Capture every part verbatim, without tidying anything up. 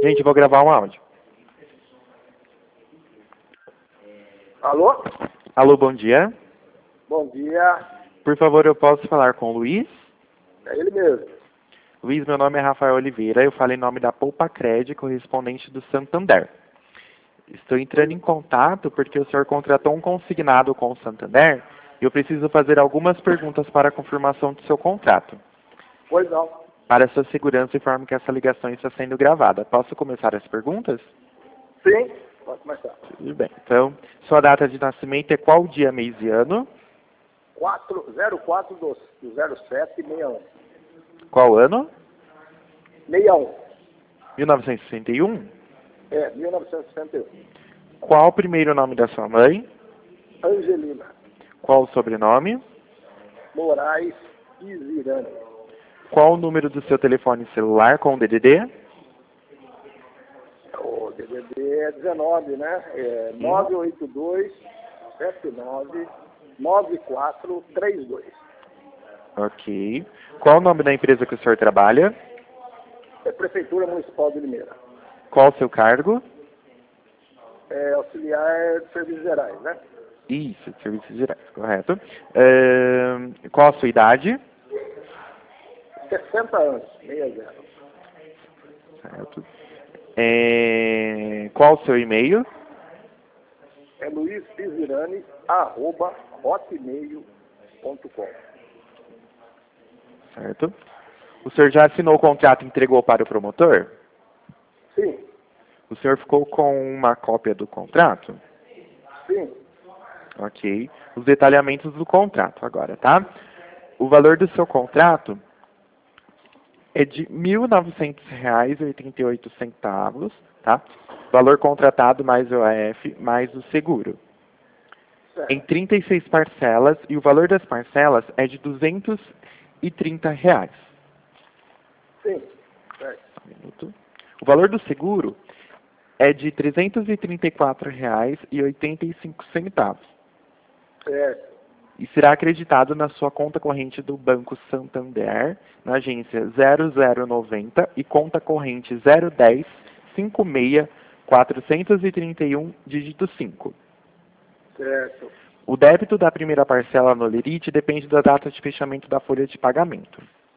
Gente, eu vou gravar um áudio. Alô? Alô, bom dia. Bom dia. Por favor, eu posso falar com o Luiz? É ele mesmo. Luiz, meu nome é Rafael Oliveira, eu falo em nome da Poupa Cred, correspondente do Santander. Estou entrando em contato porque o senhor contratou um consignado com o Santander e eu preciso fazer algumas perguntas para a confirmação do seu contrato. Pois não. Para sua segurança, informo que essa ligação está sendo gravada. Posso começar as perguntas? Sim, pode começar. Tudo bem. Então, sua data de nascimento é qual dia, mês e ano? zero quatro do zero sete sessenta e um. Qual ano? sessenta e um. mil novecentos e sessenta e um? É, mil novecentos e sessenta e um. Qual o primeiro nome da sua mãe? Angelina Qual o sobrenome? Moraes Izirani. Qual o número do seu telefone celular com o D D D? O D D D é dezenove, né? É nove oito dois sete nove nove quatro três dois. Ok. Qual o nome da empresa que o senhor trabalha? É Prefeitura Municipal de Limeira. Qual o seu cargo? É auxiliar de serviços gerais, né? Isso, de serviços gerais, correto. Ahn, qual a sua idade? sessenta anos, sessenta. Certo. É, qual o seu e-mail? É luiz izirani arroba hotmail ponto com. Certo. O senhor já assinou o contrato e entregou para o promotor? Sim, O senhor ficou com uma cópia do contrato? sim, Ok. Os detalhamentos do contrato agora, tá? O valor do seu contrato é de mil e novecentos reais e oitenta e oito centavos, tá? Valor contratado mais o A F mais o seguro. Em certo. trinta e seis parcelas e o valor das parcelas é de duzentos e trinta reais. Sim, certo. Só um minuto. O valor do seguro é de trezentos e trinta e quatro reais e oitenta e cinco centavos. Certo. E será acreditado na sua conta corrente do Banco Santander, na agência zero zero noventa e conta corrente zero dez cinquenta e seis quatrocentos e trinta e um, dígito cinco. Certo. O débito da primeira parcela no Lerite depende da data de fechamento da folha de pagamento.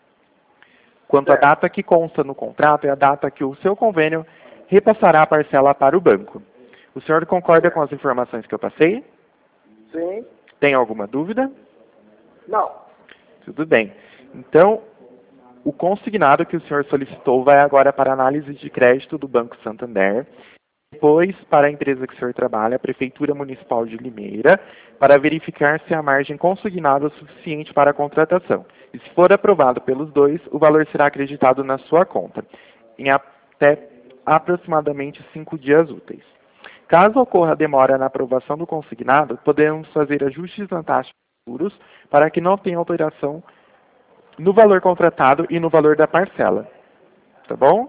Quanto à Certo. data que consta no contrato, é a data que o seu convênio repassará a parcela para o banco. O senhor concorda com as informações que eu passei? Sim. Tem alguma dúvida? Não. Tudo bem. Então, o consignado que o senhor solicitou vai agora para a análise de crédito do Banco Santander, depois para a empresa que o senhor trabalha, a Prefeitura Municipal de Limeira, para verificar se a margem consignada é suficiente para a contratação. E se for aprovado pelos dois, o valor será acreditado na sua conta, em até aproximadamente cinco dias úteis. Caso ocorra demora na aprovação do consignado, podemos fazer ajustes na taxa de juros para que não tenha alteração no valor contratado e no valor da parcela. Tá bom?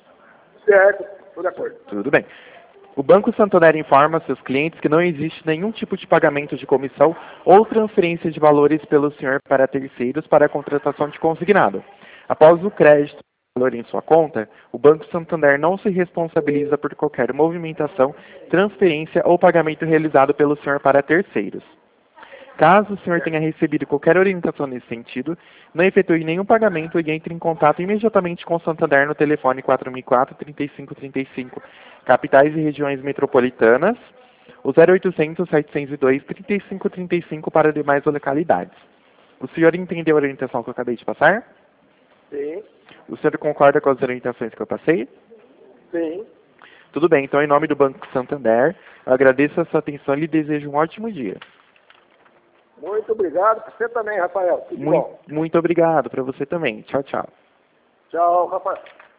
Certo. Estou de acordo. Tudo bem. O Banco Santander informa seus clientes que não existe nenhum tipo de pagamento de comissão ou transferência de valores pelo senhor para terceiros para a contratação de consignado. Após o crédito do valor em sua conta, o Banco Santander não se responsabiliza por qualquer movimentação, transferência ou pagamento realizado pelo senhor para terceiros. Caso o senhor tenha recebido qualquer orientação nesse sentido, não efetue nenhum pagamento e entre em contato imediatamente com o Santander no telefone quatro mil e quatro, trinta e cinco trinta e cinco, capitais e regiões metropolitanas, o zero oitocentos, setecentos e dois, trinta e cinco trinta e cinco para demais localidades. O senhor entendeu a orientação que eu acabei de passar? Sim. O senhor concorda com as orientações que eu passei? Sim. Tudo bem, então em nome do Banco Santander, eu agradeço a sua atenção e lhe desejo um ótimo dia. Muito obrigado. Você também, Rafael. Tudo Muito, bom. muito obrigado para você também. Tchau, tchau. Tchau, Rafael.